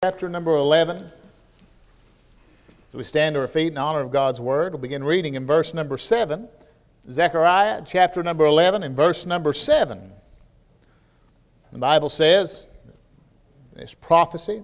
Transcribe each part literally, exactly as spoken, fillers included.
Chapter number eleven. As we stand to our feet in honor of God's Word, we'll begin reading in verse number seven. Zechariah chapter number eleven and verse number seven. The Bible says, this prophecy,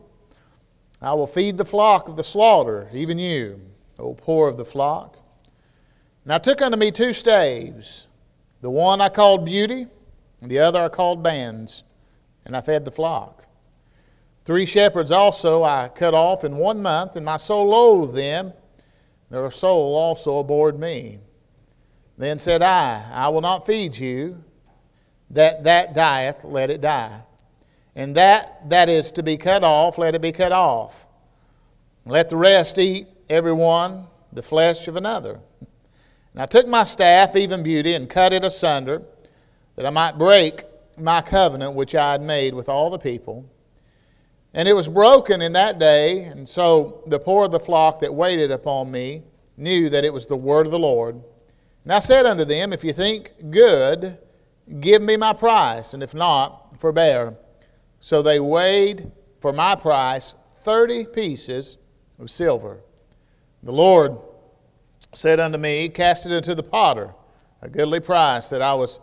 I will feed the flock of the slaughter, even you, O poor of the flock. And I took unto me two staves. The one I called Beauty, and the other I called Bands, and I fed the flock. Three shepherds also I cut off in one month, and my soul loathed them. Their soul also abhorred me. Then said I, I will not feed you. That that dieth, let it die. And that that is to be cut off, let it be cut off. Let the rest eat, every one, the flesh of another. And I took my staff, even Beauty, and cut it asunder, that I might break my covenant which I had made with all the people. And it was broken in that day, and so the poor of the flock that waited upon me knew that it was the word of the Lord. And I said unto them, if you think good, give me my price, and if not, forbear. So they weighed for my price thirty pieces of silver. The Lord said unto me, cast it unto the potter, a goodly price that I was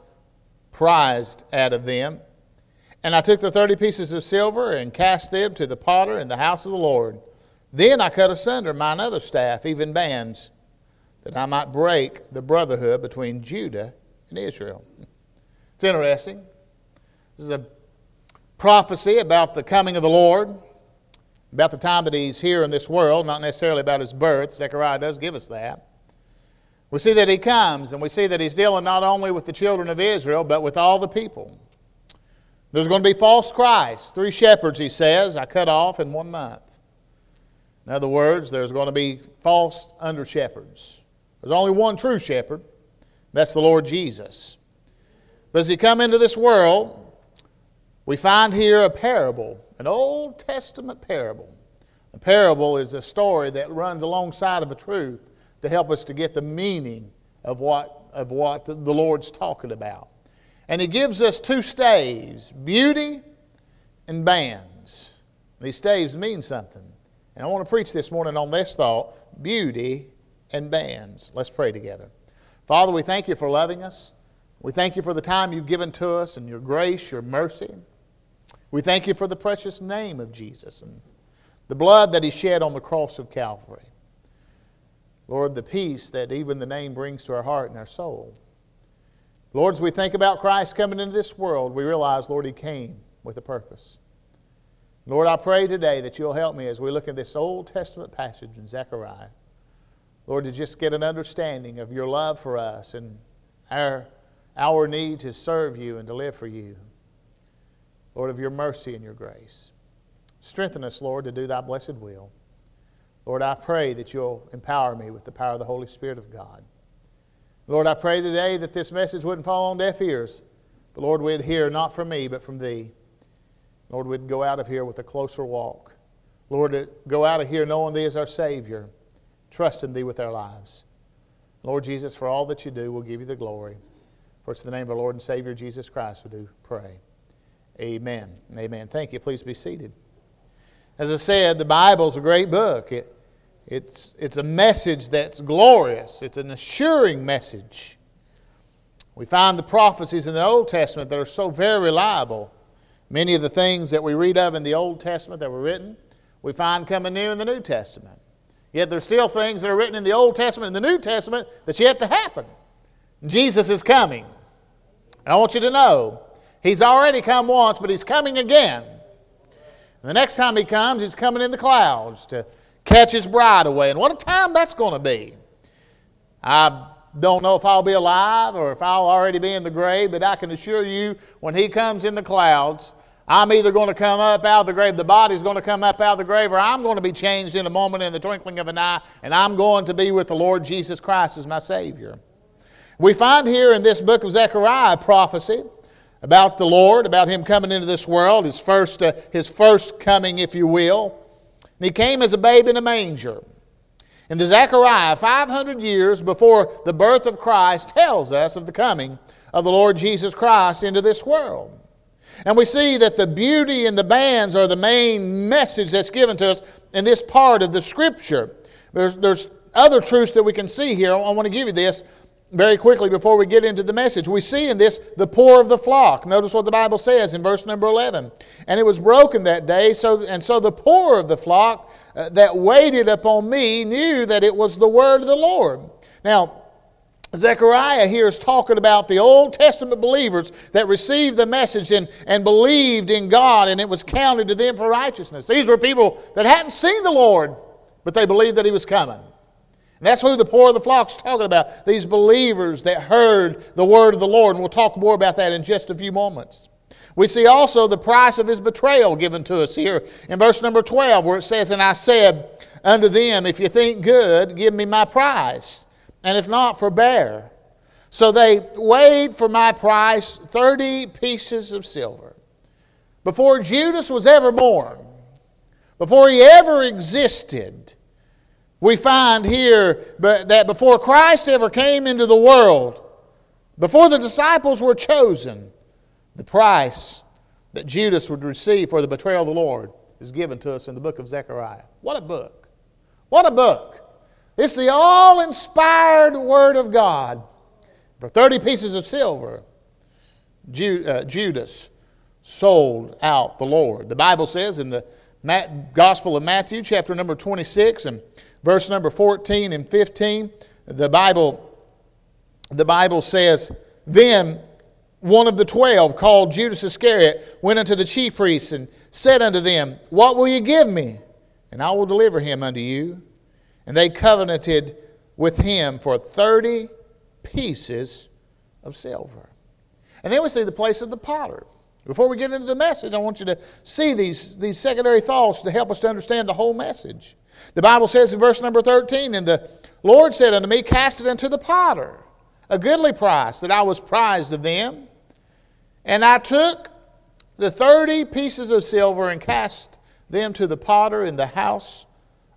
prized out of them. And I took the thirty pieces of silver and cast them to the potter in the house of the Lord. Then I cut asunder mine other staff, even Bands, that I might break the brotherhood between Judah and Israel. It's interesting. This is a prophecy about the coming of the Lord, about the time that He's here in this world, not necessarily about His birth. Zechariah does give us that. We see that He comes, and we see that He's dealing not only with the children of Israel, but with all the people. There's going to be false Christs. Three shepherds, he says, I cut off in one month. In other words, there's going to be false under-shepherds. There's only one true shepherd. That's the Lord Jesus. But as He come into this world, we find here a parable, an Old Testament parable. A parable is a story that runs alongside of a truth to help us to get the meaning of what, of what the Lord's talking about. And He gives us two staves, Beauty and Bands. These staves mean something. And I want to preach this morning on this thought, Beauty and Bands. Let's pray together. Father, we thank You for loving us. We thank You for the time You've given to us and Your grace, Your mercy. We thank You for the precious name of Jesus and the blood that He shed on the cross of Calvary. Lord, the peace that even the name brings to our heart and our soul. Lord, as we think about Christ coming into this world, we realize, Lord, He came with a purpose. Lord, I pray today that You'll help me as we look at this Old Testament passage in Zechariah. Lord, to just get an understanding of Your love for us and our, our need to serve You and to live for You. Lord, of Your mercy and Your grace. Strengthen us, Lord, to do Thy blessed will. Lord, I pray that You'll empower me with the power of the Holy Spirit of God. Lord, I pray today that this message wouldn't fall on deaf ears. But Lord, we'd hear not from me, but from Thee. Lord, we'd go out of here with a closer walk. Lord, go out of here knowing Thee as our Savior, trusting Thee with our lives. Lord Jesus, for all that You do, we'll give You the glory. For it's in the name of our Lord and Savior, Jesus Christ, we do pray. Amen. Amen. Thank you. Please be seated. As I said, the Bible's a great book. It It's, it's a message that's glorious. It's an assuring message. We find the prophecies in the Old Testament that are so very reliable. Many of the things that we read of in the Old Testament that were written, we find coming near in the New Testament. Yet there's still things that are written in the Old Testament and the New Testament that's yet to happen. Jesus is coming. And I want you to know, He's already come once, but He's coming again. And the next time He comes, He's coming in the clouds to catch His bride away. And what a time that's going to be. I don't know if I'll be alive or if I'll already be in the grave, but I can assure you when He comes in the clouds, I'm either going to come up out of the grave, the body's going to come up out of the grave, or I'm going to be changed in a moment, in the twinkling of an eye, and I'm going to be with the Lord Jesus Christ as my Savior. We find here in this book of Zechariah a prophecy about the Lord, about Him coming into this world, His first, uh, His first coming, if you will. And He came as a babe in a manger. And the Zechariah, five hundred years before the birth of Christ, tells us of the coming of the Lord Jesus Christ into this world. And we see that the beauty and the bands are the main message that's given to us in this part of the Scripture. There's, there's other truths that we can see here. I want to give you this very quickly before we get into the message. We see in this the poor of the flock. Notice what the Bible says in verse number eleven. And it was broken that day, so and so the poor of the flock uh, that waited upon me knew that it was the word of the Lord. Now, Zechariah here is talking about the Old Testament believers that received the message and, and believed in God, and it was counted to them for righteousness. These were people that hadn't seen the Lord, but they believed that He was coming. And that's who the poor of the flock is talking about, these believers that heard the word of the Lord. And we'll talk more about that in just a few moments. We see also the price of His betrayal given to us here in verse number twelve, where it says, And I said unto them, If you think good, give me my price, and if not, forbear. So they weighed for my price thirty pieces of silver. Before Judas was ever born, before he ever existed, we find here that before Christ ever came into the world, before the disciples were chosen, the price that Judas would receive for the betrayal of the Lord is given to us in the book of Zechariah. What a book! What a book! It's the all-inspired Word of God. For thirty pieces of silver, Judas sold out the Lord. The Bible says in the Gospel of Matthew, chapter number twenty-six, and verse number fourteen and fifteen, the Bible, the Bible says, Then one of the twelve, called Judas Iscariot, went unto the chief priests and said unto them, What will you give me? And I will deliver him unto you. And they covenanted with him for thirty pieces of silver. And then we see the place of the potter. Before we get into the message, I want you to see these, these secondary thoughts to help us to understand the whole message. The Bible says in verse number thirteen, And the Lord said unto me, Cast it unto the potter, a goodly price, that I was prized of them. And I took the thirty pieces of silver and cast them to the potter in the house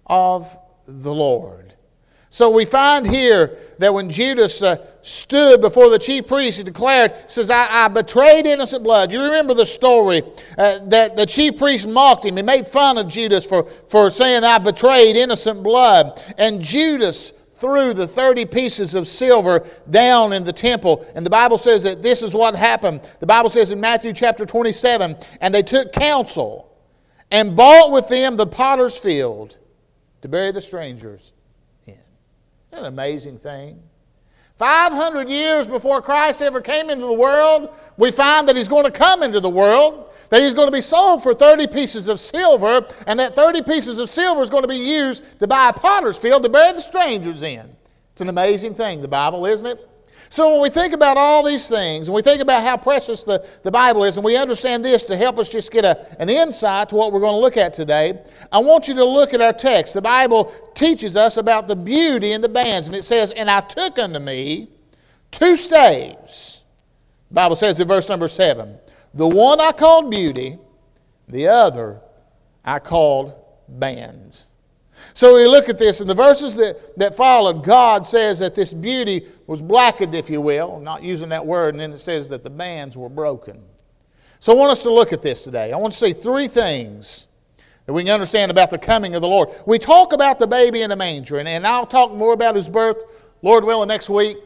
of the Lord. So we find here that when Judas uh, stood before the chief priest, he declared, says, I, I betrayed innocent blood. You remember the story uh, that the chief priest mocked him. He made fun of Judas for, for saying, I betrayed innocent blood. And Judas threw the thirty pieces of silver down in the temple. And the Bible says that this is what happened. The Bible says in Matthew chapter twenty-seven, And they took counsel and bought with them the potter's field to bury the strangers in. Isn't that an amazing thing? five hundred years before Christ ever came into the world, we find that He's going to come into the world, that He's going to be sold for thirty pieces of silver, and that thirty pieces of silver is going to be used to buy a potter's field to bury the strangers in. It's an amazing thing, the Bible, isn't it? So when we think about all these things, and we think about how precious the, the Bible is, and we understand this to help us just get a, an insight to what we're going to look at today, I want you to look at our text. The Bible teaches us about the beauty and the bands, and it says, And I took unto me two staves. The Bible says in verse number seven, The one I called beauty, the other I called bands. So we look at this, and the verses that, that followed, God says that this beauty was blackened, if you will, not using that word, and then it says that the bands were broken. So I want us to look at this today. I want to see three things that we can understand about the coming of the Lord. We talk about the baby in the manger, and, and I'll talk more about His birth, Lord willing, next week.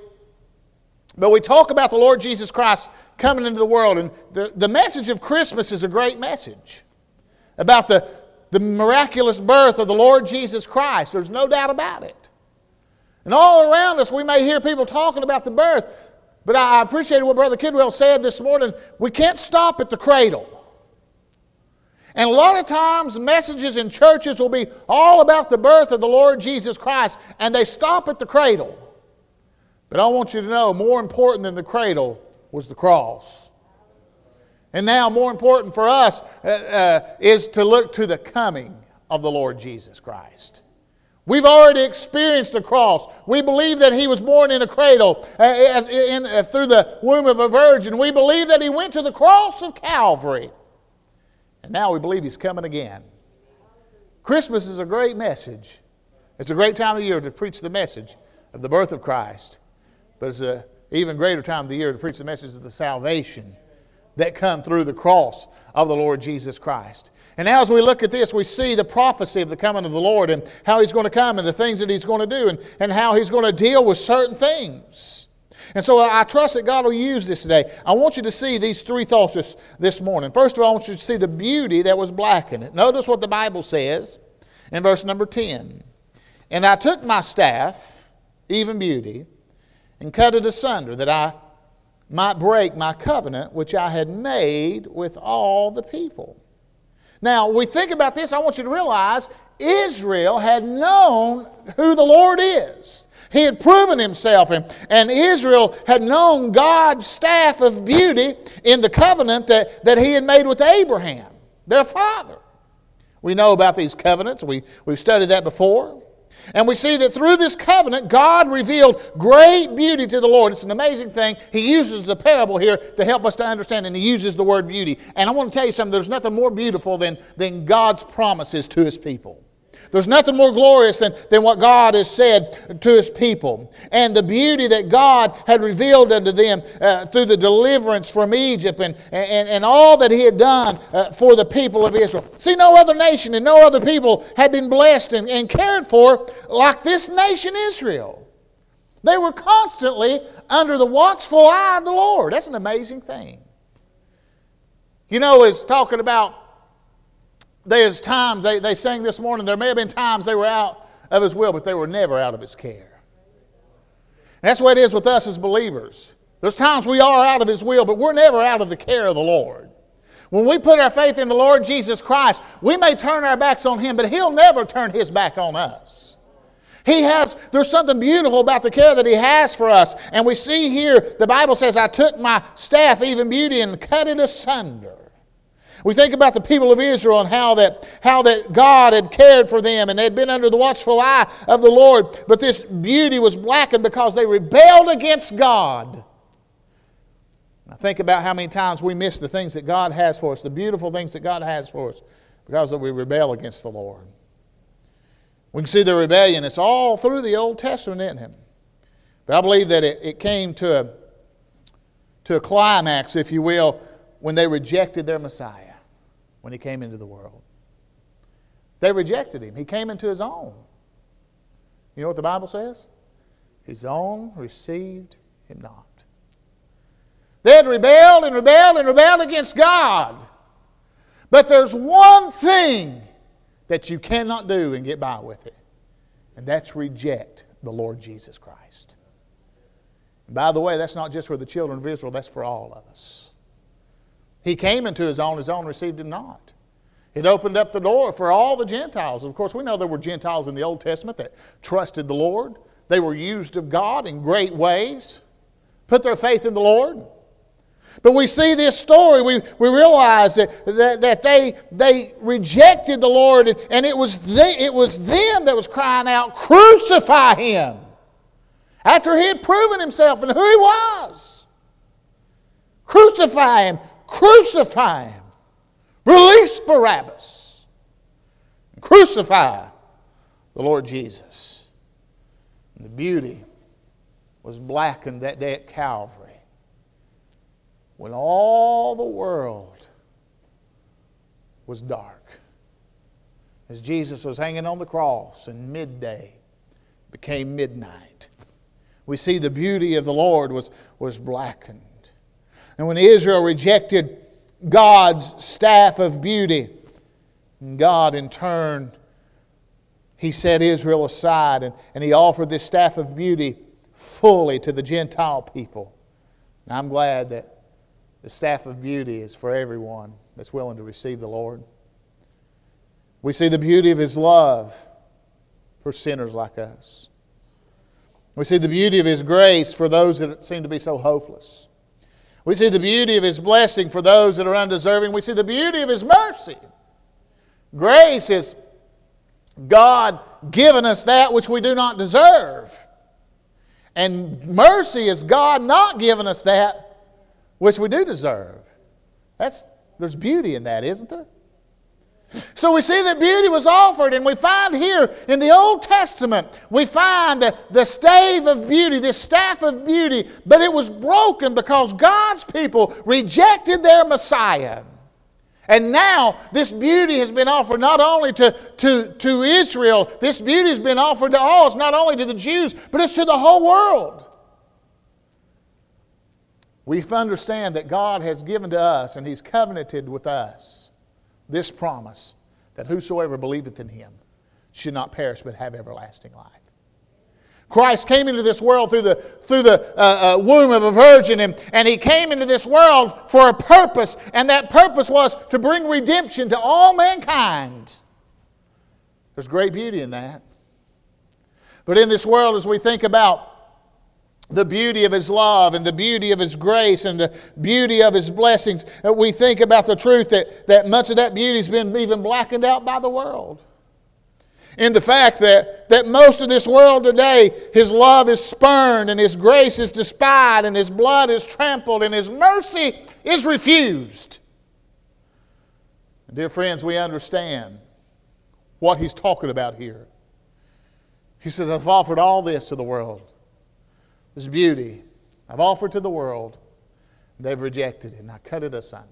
But we talk about the Lord Jesus Christ coming into the world, and the, the message of Christmas is a great message about the The miraculous birth of the Lord Jesus Christ. There's no doubt about it. And all around us we may hear people talking about the birth. But I appreciate what Brother Kidwell said this morning. We can't stop at the cradle. And a lot of times messages in churches will be all about the birth of the Lord Jesus Christ. And they stop at the cradle. But I want you to know, more important than the cradle was the cross. And now, more important for us uh, uh, is to look to the coming of the Lord Jesus Christ. We've already experienced the cross. We believe that He was born in a cradle uh, in, uh, through the womb of a virgin. We believe that He went to the cross of Calvary. And now we believe He's coming again. Christmas is a great message. It's a great time of the year to preach the message of the birth of Christ. But it's an even greater time of the year to preach the message of the salvation that come through the cross of the Lord Jesus Christ. And now as we look at this, we see the prophecy of the coming of the Lord and how He's going to come and the things that He's going to do and, and how He's going to deal with certain things. And so I trust that God will use this today. I want you to see these three thoughts this, this morning. First of all, I want you to see the beauty that was blackened. Notice what the Bible says in verse number ten. And I took my staff, even beauty, and cut it asunder, that I might break my covenant which I had made with all the people. Now, we think about this, I want you to realize Israel had known who the Lord is. He had proven Himself, and, and Israel had known God's staff of beauty in the covenant that, that He had made with Abraham, their father. We know about these covenants. We, we've studied that before. And we see that through this covenant, God revealed great beauty to the Lord. It's an amazing thing. He uses the parable here to help us to understand, and He uses the word beauty. And I want to tell you something. There's nothing more beautiful than, than God's promises to His people. There's nothing more glorious than, than what God has said to His people. And the beauty that God had revealed unto them uh, through the deliverance from Egypt and, and, and all that He had done uh, for the people of Israel. See, no other nation and no other people had been blessed and, and cared for like this nation Israel. They were constantly under the watchful eye of the Lord. That's an amazing thing. You know, it's talking about there's times, they, they sang this morning, there may have been times they were out of His will, but they were never out of His care. And that's the way it is with us as believers. There's times we are out of His will, but we're never out of the care of the Lord. When we put our faith in the Lord Jesus Christ, we may turn our backs on Him, but He'll never turn His back on us. He has, there's something beautiful about the care that He has for us. And we see here, the Bible says, I took my staff, even beauty, and cut it asunder. We think about the people of Israel and how that, how that God had cared for them and they had been under the watchful eye of the Lord. But this beauty was blackened because they rebelled against God. Now think about how many times we miss the things that God has for us, the beautiful things that God has for us, because we rebel against the Lord. We can see the rebellion. It's all through the Old Testament, isn't it? But I believe that it, it came to a, to a climax, if you will, when they rejected their Messiah. When He came into the world. They rejected Him. He came into His own. You know what the Bible says? His own received Him not. They had rebelled and rebelled and rebelled against God. But there's one thing that you cannot do and get by with it. And that's reject the Lord Jesus Christ. And by the way, that's not just for the children of Israel, that's for all of us. He came into His own, His own received Him not. It opened up the door for all the Gentiles. Of course, we know there were Gentiles in the Old Testament that trusted the Lord. They were used of God in great ways, put their faith in the Lord. But we see this story, we, we realize that, that, that they, they rejected the Lord, and, and it, was they, it was them that was crying out, crucify Him! After He had proven Himself and who He was. Crucify Him! Crucify Him. Release Barabbas. Crucify the Lord Jesus. And the beauty was blackened that day at Calvary when all the world was dark. As Jesus was hanging on the cross and midday became midnight. We see the beauty of the Lord was, was blackened. And when Israel rejected God's staff of beauty, God in turn, He set Israel aside and, and He offered this staff of beauty fully to the Gentile people. And I'm glad that the staff of beauty is for everyone that's willing to receive the Lord. We see the beauty of His love for sinners like us. We see the beauty of His grace for those that seem to be so hopeless. We see the beauty of His blessing for those that are undeserving. We see the beauty of His mercy. Grace is God giving us that which we do not deserve. And mercy is God not giving us that which we do deserve. That's, there's beauty in that, isn't there? So we see that beauty was offered, and we find here in the Old Testament, we find the, the stave of beauty, this staff of beauty, but it was broken because God's people rejected their Messiah. And now this beauty has been offered not only to, to, to Israel, this beauty has been offered to all. It's not only to the Jews, but it's to the whole world. We understand that God has given to us, and He's covenanted with us, this promise, that whosoever believeth in Him should not perish but have everlasting life. Christ came into this world through the, through the uh, uh, womb of a virgin, and, and He came into this world for a purpose, and that purpose was to bring redemption to all mankind. There's great beauty in that. But in this world, as we think about the beauty of His love and the beauty of His grace and the beauty of His blessings, we think about the truth that, that much of that beauty has been even blackened out by the world. In the fact that, that most of this world today, His love is spurned and His grace is despised and His blood is trampled and His mercy is refused. Dear friends, we understand what He's talking about here. He says, I've offered all this to the world. This beauty I've offered to the world. They've rejected it, and I cut it asunder.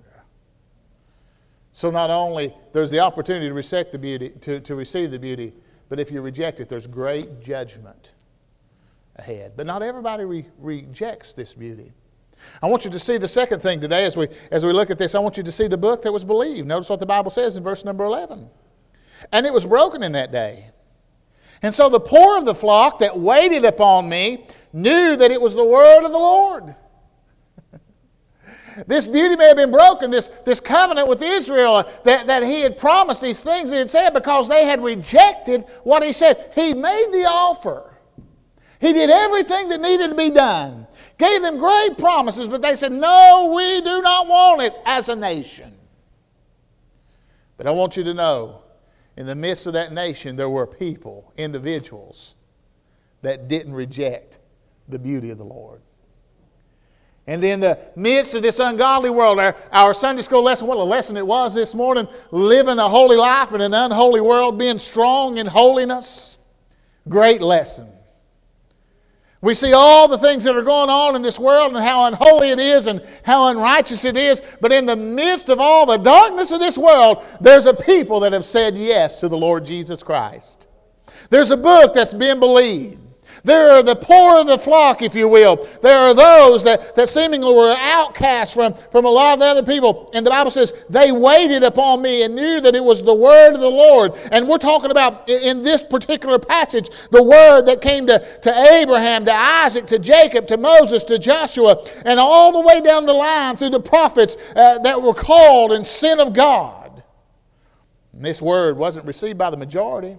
So not only there's the opportunity to receive the beauty, to, to receive the beauty, but if you reject it, there's great judgment ahead. But not everybody re- rejects this beauty. I want you to see the second thing today as we as we look at this. I want you to see the book that was believed. Notice what the Bible says in verse number eleven. And it was broken in that day. And so the poor of the flock that waited upon me knew that it was the word of the Lord. This beauty may have been broken, this, this covenant with Israel, that, that He had promised these things He had said, because they had rejected what He said. He made the offer. He did everything that needed to be done. Gave them great promises, but they said, no, we do not want it as a nation. But I want you to know, in the midst of that nation, there were people, individuals, that didn't reject the beauty of the Lord. And in the midst of this ungodly world, our, our Sunday school lesson, what a lesson it was this morning, living a holy life in an unholy world, being strong in holiness. Great lesson. We see all the things that are going on in this world and how unholy it is and how unrighteous it is. But in the midst of all the darkness of this world, there's a people that have said yes to the Lord Jesus Christ. There's a book that's been believed. There are the poor of the flock, if you will. There are those that, that seemingly were outcast from, from a lot of the other people. And the Bible says, they waited upon me and knew that it was the word of the Lord. And we're talking about, in this particular passage, the word that came to, to Abraham, to Isaac, to Jacob, to Moses, to Joshua, and all the way down the line through the prophets uh, that were called and sent of God. And this word wasn't received by the majority.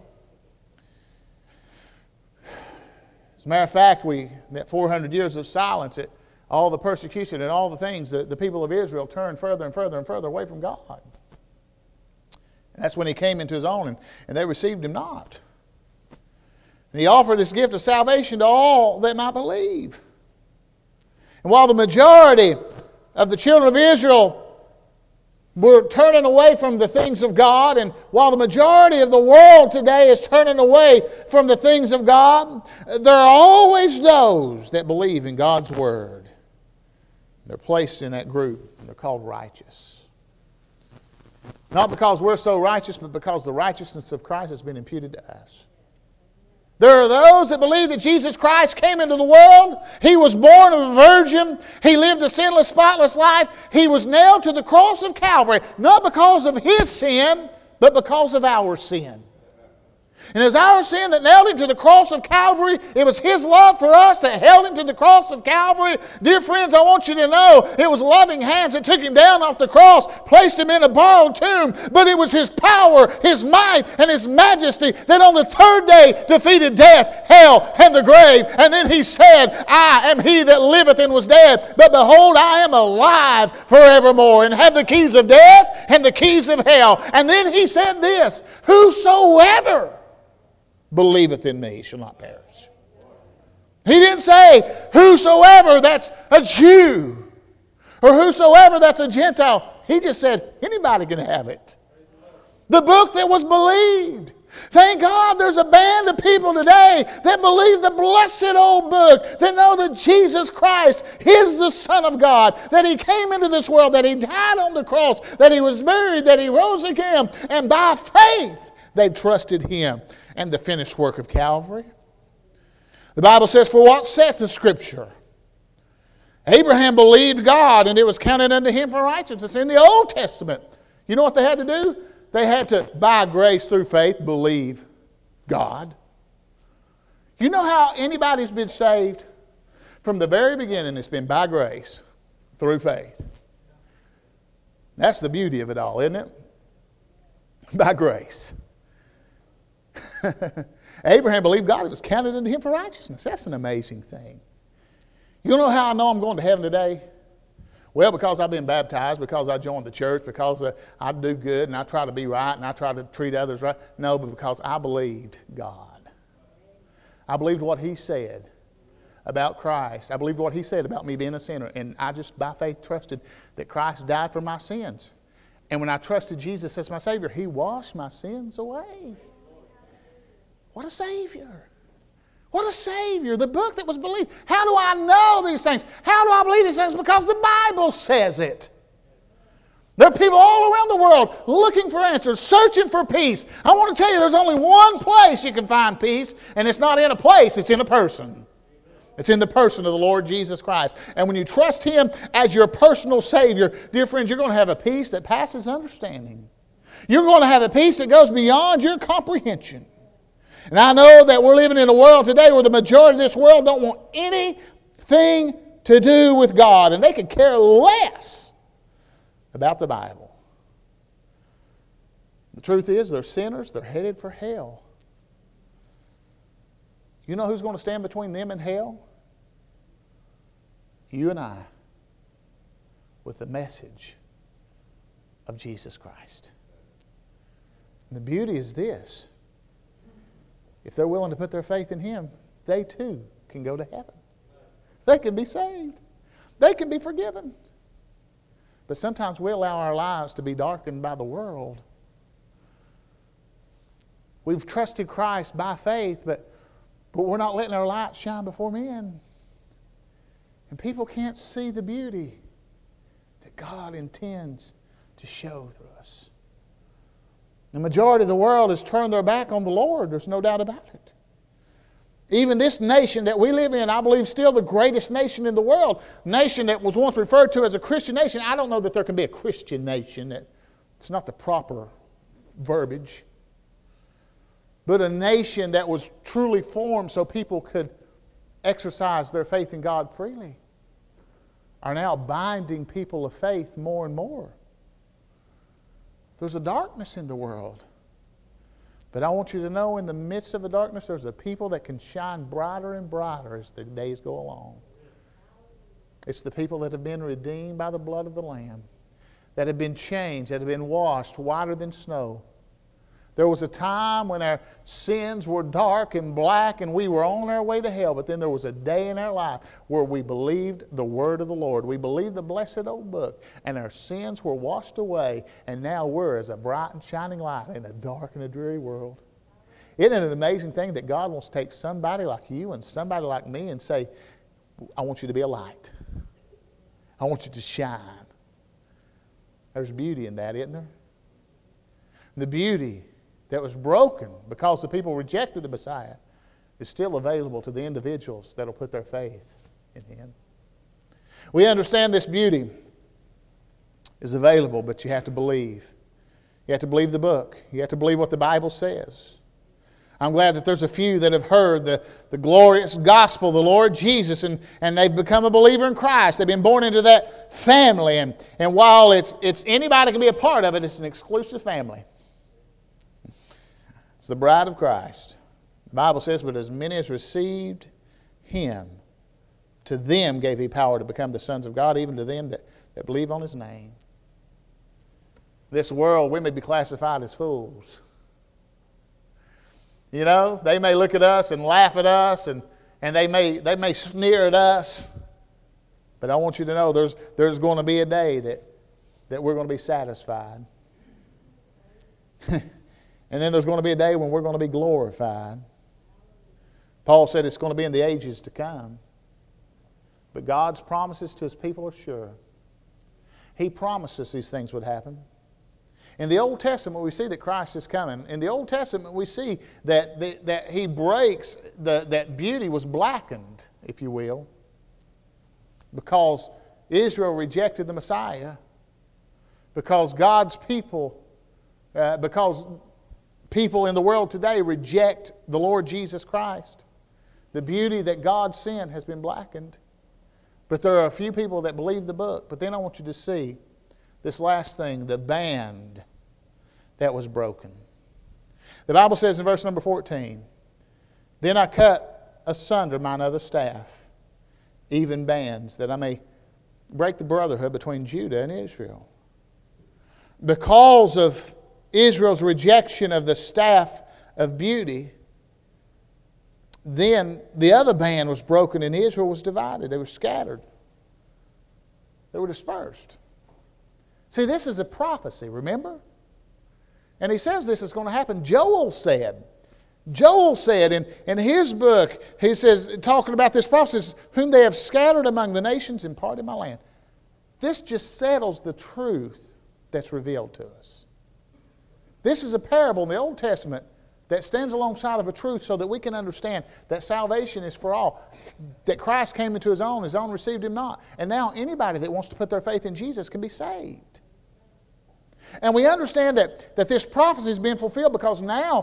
As a matter of fact, we that four hundred years of silence, it, all the persecution and all the things, the, the people of Israel turned further and further and further away from God. And that's when He came into His own, and, and they received Him not. And He offered this gift of salvation to all that might believe. And while the majority of the children of Israel were turning away from the things of God, and while the majority of the world today is turning away from the things of God, there are always those that believe in God's Word. They're placed in that group, and they're called righteous. Not because we're so righteous, but because the righteousness of Christ has been imputed to us. There are those that believe that Jesus Christ came into the world. He was born of a virgin. He lived a sinless, spotless life. He was nailed to the cross of Calvary, not because of His sin, but because of our sin. And it was our sin that nailed Him to the cross of Calvary. It was His love for us that held Him to the cross of Calvary. Dear friends, I want you to know it was loving hands that took Him down off the cross, placed Him in a borrowed tomb. But it was His power, His might, and His majesty that on the third day defeated death, hell, and the grave. And then He said, I am He that liveth and was dead. But behold, I am alive forevermore, and have the keys of death and the keys of hell. And then He said this, whosoever believeth in me shall not perish. He didn't say whosoever that's a Jew or whosoever that's a Gentile. He just said anybody can have it. The book that was believed. Thank God there's a band of people today that believe the blessed old book, that know that Jesus Christ is the Son of God, that He came into this world, that He died on the cross, that He was buried, that He rose again, and by faith they trusted Him and the finished work of Calvary. The Bible says, for what saith the Scripture? Abraham believed God, and it was counted unto him for righteousness. In the Old Testament, you know what they had to do? They had to, by grace through faith, believe God. You know how anybody's been saved? From the very beginning, it's been by grace through faith. That's the beauty of it all, isn't it? By grace. Abraham believed God. It was counted unto him for righteousness. That's an amazing thing. You know how I know I'm going to heaven today? Well, because I've been baptized, because I joined the church, because uh, I do good and I try to be right and I try to treat others right. No, but because I believed God. I believed what He said about Christ. I believed what He said about me being a sinner. And I just by faith trusted that Christ died for my sins. And when I trusted Jesus as my Savior, He washed my sins away. What a Savior. What a Savior. The book that was believed. How do I know these things? How do I believe these things? Because the Bible says it. There are people all around the world looking for answers, searching for peace. I want to tell you there's only one place you can find peace, and it's not in a place, it's in a person. It's in the person of the Lord Jesus Christ. And when you trust Him as your personal Savior, dear friends, you're going to have a peace that passes understanding. You're going to have a peace that goes beyond your comprehension. And I know that we're living in a world today where the majority of this world don't want anything to do with God. And they could care less about the Bible. The truth is, they're sinners. They're headed for hell. You know who's going to stand between them and hell? You and I, with the message of Jesus Christ. And the beauty is this. If they're willing to put their faith in Him, they too can go to heaven. They can be saved. They can be forgiven. But sometimes we allow our lives to be darkened by the world. We've trusted Christ by faith, but, but we're not letting our light shine before men. And people can't see the beauty that God intends to show through us. The majority of the world has turned their back on the Lord. There's no doubt about it. Even this nation that we live in, I believe still the greatest nation in the world. Nation that was once referred to as a Christian nation. I don't know that there can be a Christian nation. It's not the proper verbiage. But a nation that was truly formed so people could exercise their faith in God freely are now binding people of faith more and more. There's a darkness in the world. But I want you to know in the midst of the darkness, there's a people that can shine brighter and brighter as the days go along. It's the people that have been redeemed by the blood of the Lamb, that have been changed, that have been washed whiter than snow. There was a time when our sins were dark and black and we were on our way to hell, but then there was a day in our life where we believed the word of the Lord. We believed the blessed old book, and our sins were washed away, and now we're as a bright and shining light in a dark and a dreary world. Isn't it an amazing thing that God wants to take somebody like you and somebody like me and say, I want you to be a light. I want you to shine. There's beauty in that, isn't there? The beauty that was broken because the people rejected the Messiah is still available to the individuals that will put their faith in Him. We understand this beauty is available, but you have to believe. You have to believe the book. You have to believe what the Bible says. I'm glad that there's a few that have heard the, the glorious gospel of the Lord Jesus, and, and they've become a believer in Christ. They've been born into that family. And, and while it's, it's anybody can be a part of it, it's an exclusive family. It's the bride of Christ. The Bible says, but as many as received Him, to them gave He power to become the sons of God, even to them that, that believe on His name. This world, we may be classified as fools. You know, they may look at us and laugh at us, and, and they may they may sneer at us. But I want you to know there's there's going to be a day that, that we're going to be satisfied. And then there's going to be a day when we're going to be glorified. Paul said it's going to be in the ages to come. But God's promises to His people are sure. He promised us these things would happen. In the Old Testament, we see that Christ is coming. In the Old Testament, we see that, the, that He breaks, the, that beauty was blackened, if you will, because Israel rejected the Messiah, because God's people, uh, because people in the world today reject the Lord Jesus Christ. The beauty that God sent has been blackened. But there are a few people that believe the book. But then I want you to see this last thing, the band that was broken. The Bible says in verse number fourteen, "Then I cut asunder mine other staff, even bands, that I may break the brotherhood between Judah and Israel." Because of Israel's rejection of the staff of beauty, then the other band was broken and Israel was divided. They were scattered. They were dispersed. See, this is a prophecy, remember? And he says this is going to happen. Joel said, Joel said in, in his book, he says, talking about this prophecy, "Whom they have scattered among the nations in part of my land." This just settles the truth that's revealed to us. This is a parable in the Old Testament that stands alongside of a truth so that we can understand that salvation is for all. That Christ came into His own, His own received Him not. And now anybody that wants to put their faith in Jesus can be saved. And we understand that, that this prophecy has been fulfilled because now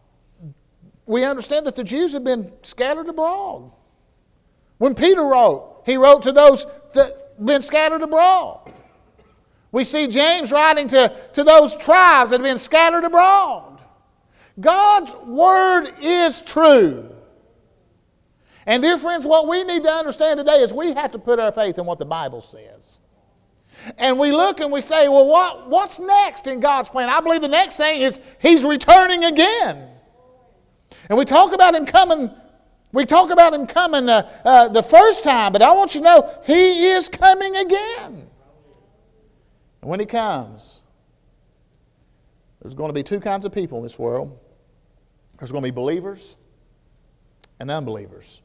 we understand that the Jews have been scattered abroad. When Peter wrote, he wrote to those that have been scattered abroad. We see James writing to, to those tribes that have been scattered abroad. God's Word is true. And dear friends, what we need to understand today is we have to put our faith in what the Bible says. And we look and we say, well, what, what's next in God's plan? I believe the next thing is He's returning again. And we talk about Him coming, we talk about Him coming uh, uh, the first time, but I want you to know He is coming again. And when He comes, there's going to be two kinds of people in this world. There's going to be believers and unbelievers.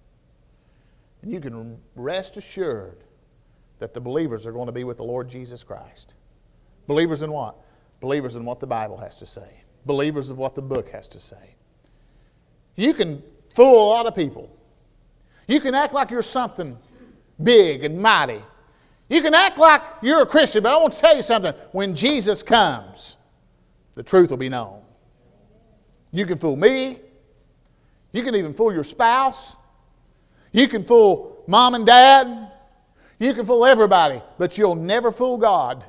And you can rest assured that the believers are going to be with the Lord Jesus Christ. Believers in what? Believers in what the Bible has to say. Believers of what the book has to say. You can fool a lot of people. You can act like you're something big and mighty. You can act like you're a Christian, but I want to tell you something. When Jesus comes, the truth will be known. You can fool me. You can even fool your spouse. You can fool mom and dad. You can fool everybody, but you'll never fool God.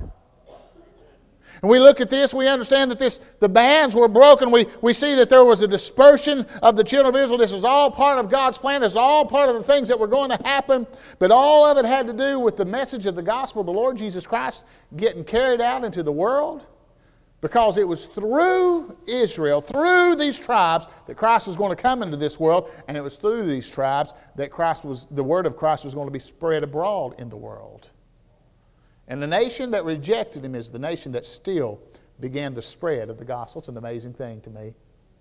And we look at this, we understand that this the bands were broken. We, we see that there was a dispersion of the children of Israel. This was all part of God's plan. This is all part of the things that were going to happen. But all of it had to do with the message of the gospel of the Lord Jesus Christ getting carried out into the world. Because it was through Israel, through these tribes, that Christ was going to come into this world. And it was through these tribes that Christ was, the word of Christ was going to be spread abroad in the world. And the nation that rejected Him is the nation that still began the spread of the gospel. It's an amazing thing to me.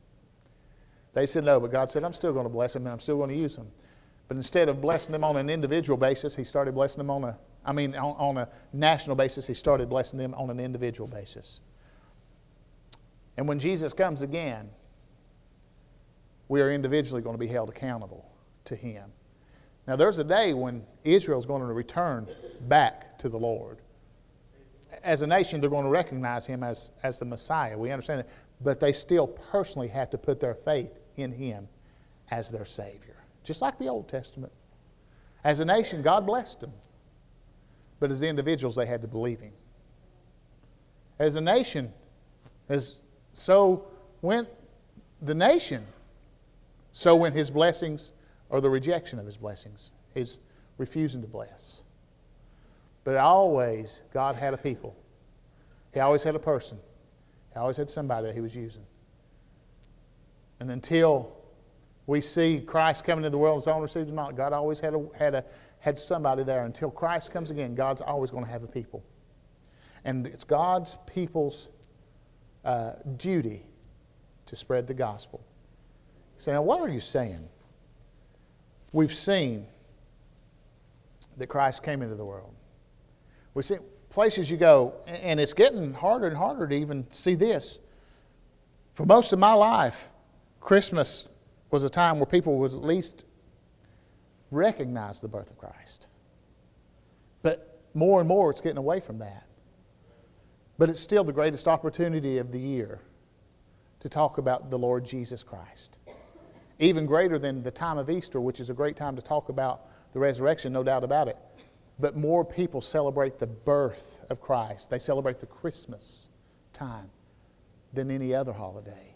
They said no, but God said, I'm still going to bless them and I'm still going to use them. But instead of blessing them on an individual basis, He started blessing them on a, I mean, on, on a national basis. He started blessing them on an individual basis. And when Jesus comes again, we are individually going to be held accountable to Him. Now there's a day when Israel is going to return back to the Lord. As a nation, they're going to recognize Him as, as the Messiah. We understand that. But they still personally have to put their faith in Him as their Savior. Just like the Old Testament. As a nation, God blessed them. But as individuals, they had to believe Him. As a nation, as so went the nation. So went His blessings, or the rejection of His blessings. His refusing to bless. But always, God had a people. He always had a person. He always had somebody that He was using. And until we see Christ coming into the world, His own received Him not, God always had a, had a had somebody there. Until Christ comes again, God's always going to have a people. And it's God's people's uh, duty to spread the gospel. You say, now what are you saying? We've seen that Christ came into the world. We've seen places you go, and it's getting harder and harder to even see this. For most of my life, Christmas was a time where people would at least recognize the birth of Christ. But more and more it's getting away from that. But it's still the greatest opportunity of the year to talk about the Lord Jesus Christ. Even greater than the time of Easter, which is a great time to talk about the resurrection, no doubt about it. But more people celebrate the birth of Christ. They celebrate the Christmas time than any other holiday.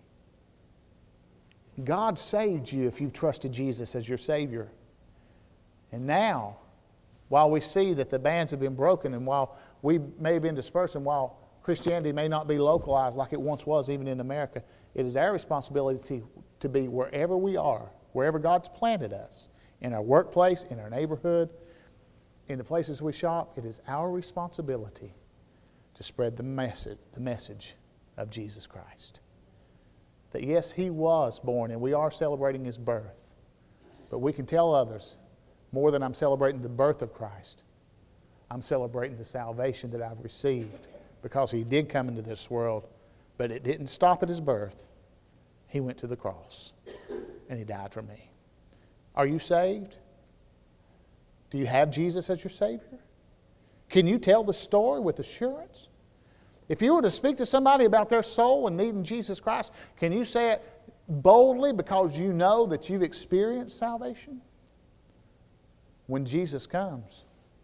God saved you if you've trusted Jesus as your Savior. And now, while we see that the bands have been broken, and while we may have been dispersed, and while Christianity may not be localized like it once was even in America, it is our responsibility to be wherever we are, wherever God's planted us, in our workplace, in our neighborhood, in the places we shop. It is our responsibility to spread the message, the message of Jesus Christ. That yes, He was born, and we are celebrating His birth. But we can tell others, more than I'm celebrating the birth of Christ, I'm celebrating the salvation that I've received because He did come into this world, but it didn't stop at His birth. He went to the cross, and He died for me. Are you saved? Do you have Jesus as your Savior? Can you tell the story with assurance? If you were to speak to somebody about their soul and needing Jesus Christ, can you say it boldly because you know that you've experienced salvation? When Jesus comes,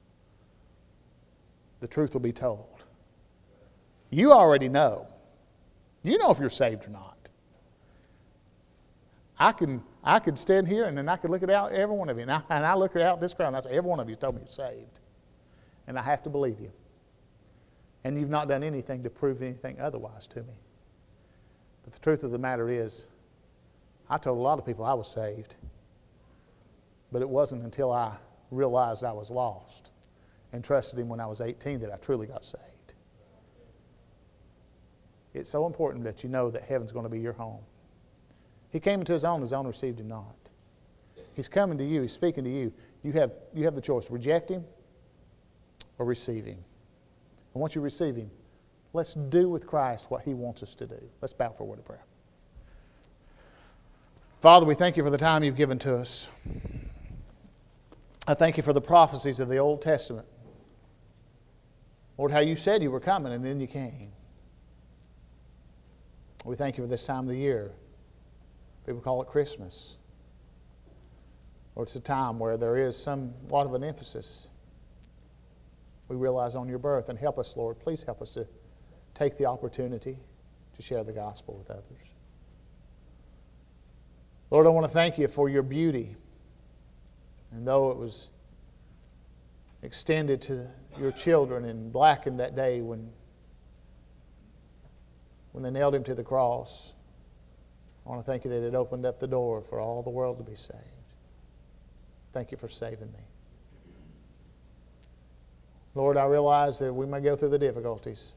the truth will be told. You already know. You know if you're saved or not. I can I could stand here and then I could look at out every one of you. And I, and I look out this crowd and I say, every one of you told me you're saved. And I have to believe you. And you've not done anything to prove anything otherwise to me. But the truth of the matter is, I told a lot of people I was saved. But it wasn't until I realized I was lost and trusted Him when I was eighteen that I truly got saved. It's so important that you know that heaven's going to be your home. He came into His own, His own received Him not. He's coming to you, He's speaking to you. You have, you have the choice, reject Him or receive Him. And once you receive Him, let's do with Christ what He wants us to do. Let's bow for a word of prayer. Father, we thank You for the time You've given to us. I thank You for the prophecies of the Old Testament. Lord, how You said You were coming and then You came. We thank You for this time of the year. People call it Christmas. Or it's a time where there is somewhat of an emphasis. We realize on Your birth, and help us, Lord. Please help us to take the opportunity to share the gospel with others. Lord, I want to thank You for Your beauty. And though it was extended to Your children and blackened that day when, when they nailed Him to the cross, I want to thank You that it opened up the door for all the world to be saved. Thank You for saving me. Lord, I realize that we may go through the difficulties.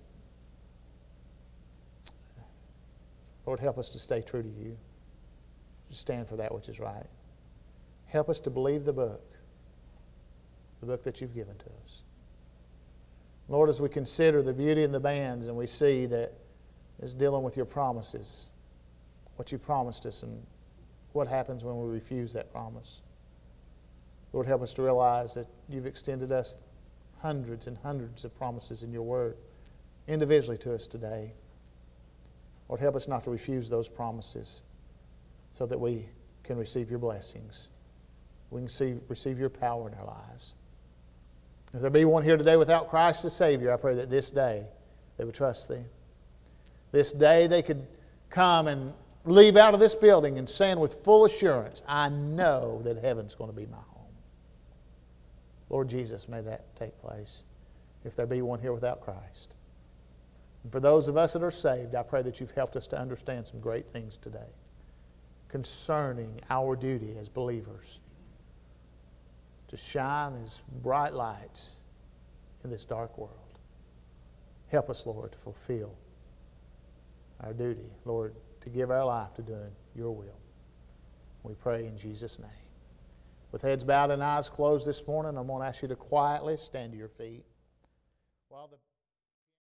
Lord, help us to stay true to You, to stand for that which is right. Help us to believe the book, the book that You've given to us. Lord, as we consider the beauty in the bands and we see that it's dealing with Your promises, what You promised us and what happens when we refuse that promise. Lord, help us to realize that You've extended us hundreds and hundreds of promises in Your Word individually to us today. Lord, help us not to refuse those promises so that we can receive Your blessings. We can see, receive Your power in our lives. If there be one here today without Christ as Savior, I pray that this day they would trust Thee. This day they could come and leave out of this building and saying with full assurance, I know that heaven's going to be my home. Lord Jesus, may that take place if there be one here without Christ. And for those of us that are saved, I pray that You've helped us to understand some great things today concerning our duty as believers to shine as bright lights in this dark world. Help us, Lord, to fulfill our duty, Lord, to give our life to doing your will. We pray in Jesus' name. With heads bowed and eyes closed this morning, I'm going to ask you to quietly stand to your feet while the